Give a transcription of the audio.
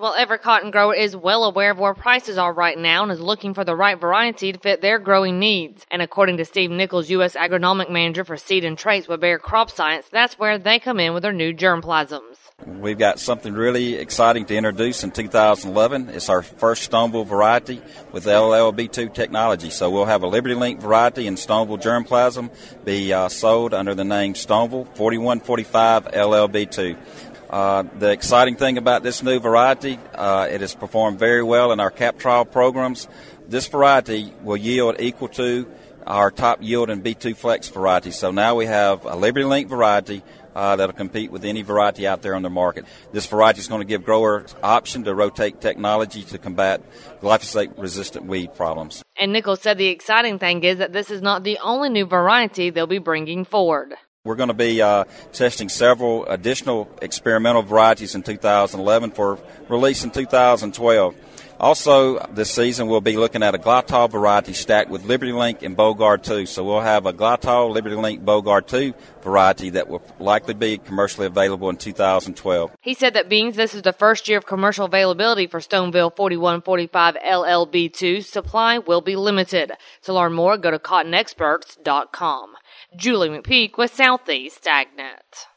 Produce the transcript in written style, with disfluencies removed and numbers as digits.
Well, every cotton grower is well aware of where prices are right now and is looking for the right variety to fit their growing needs. And according to Steve Nichols, U.S. Agronomic Manager for Seed and Traits with Bayer Crop Science, that's where they come in with their new germplasms. We've got something really exciting to introduce in 2011. It's our first Stoneville variety with LLB2 technology. So we'll have a Liberty Link variety in Stoneville germplasm be sold under the name Stoneville 4145 LLB2. The exciting thing about this new variety, it has performed very well in our cap trial programs. This variety will yield equal to our top yield in B2 Flex variety. So now we have a Liberty Link variety that'll compete with any variety out there on the market. This variety is going to give growers option to rotate technology to combat glyphosate-resistant weed problems. And Nichols said the exciting thing is that this is not the only new variety they'll be bringing forward. We're going to be testing several additional experimental varieties in 2011 for release in 2012. Also, this season we'll be looking at a Glottal variety stacked with Liberty Link and Bogard 2. So we'll have a Glottal, Liberty Link, Bogard 2 variety that will likely be commercially available in 2012. He said that being this is the first year of commercial availability for Stoneville 4145 LLB2, supply will be limited. To learn more, go to cottonexperts.com. Julie McPeak with Southeast AgNet.